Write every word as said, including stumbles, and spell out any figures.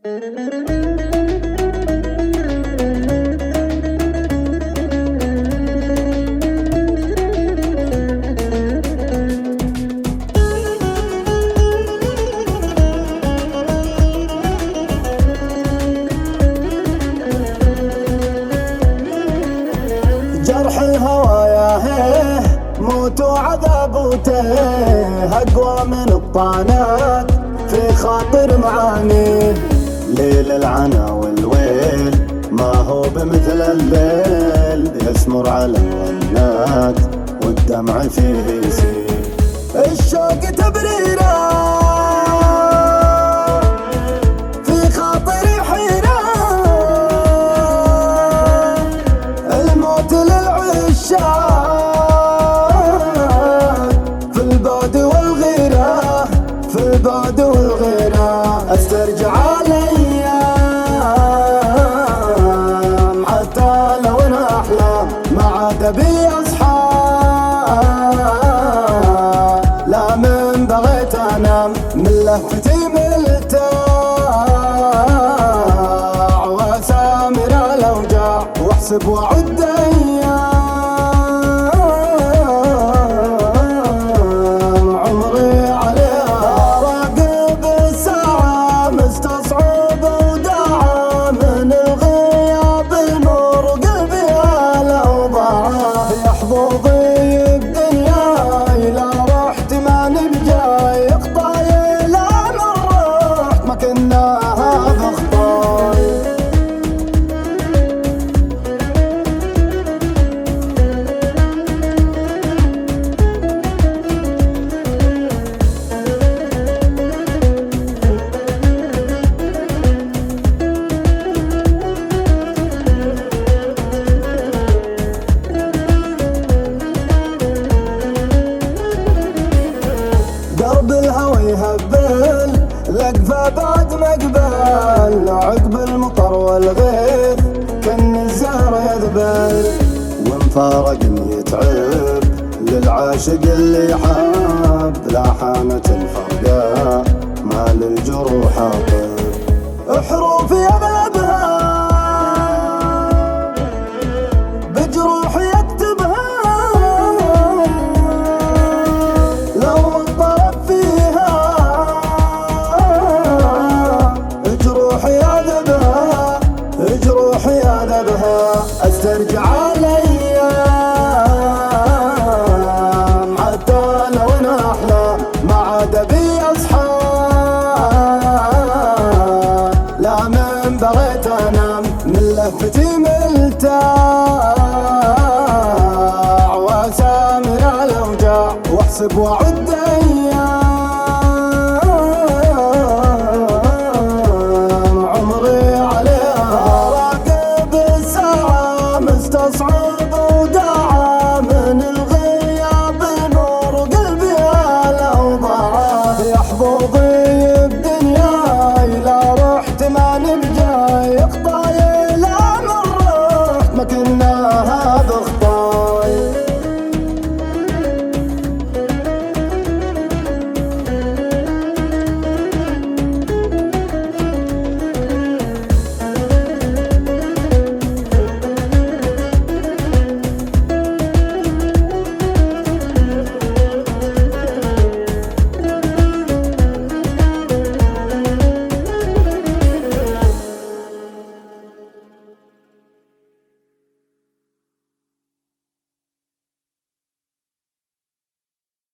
جرح الهوايا هيه موت وعذاب وتيه أقوى من الطعنات في خاطر معاني. ليل العنا والويل ما هو بمثل الليل، يسمر على الونات والدمع فيه يسيل. الشوق تبريره في خاطري حيرة، الموت للعشاق في البعد والغيرة، في البعد والغيرة. استرجع الايام حتى لو انا احلام ما عاد بي اصحى، لا من بغيت انام من لهفتي ملتاع، واسامر الاوجاع واحسب واعد ايام. عمري عليها راقب الساعة مستصعب وداعة، من الغياب يمر قلبي على وضاعة. يا حظوظي الدنيا إلى رحت ما نبجى، يقطعي إلى من رحت ما كنا هذا خطاي. درب الهوى يهبل لقفة بعد مقبل، عقب المطر والغيث كن الزهر يذبل. ومفارقني يتعب للعاشق اللي حاب، لا حانت الفرقة ما للجروح اطب. حروفي اغلبها بجروحي اكتبها، لو الطرف فيها جروحي اذبها، جروحي اذبها. استرجع الايام حتى لو انا احلام ما عاد بي اصحى، لا من بغيت انام من لهفتي ملتاع، واسامر الاوجاع واحسب واعد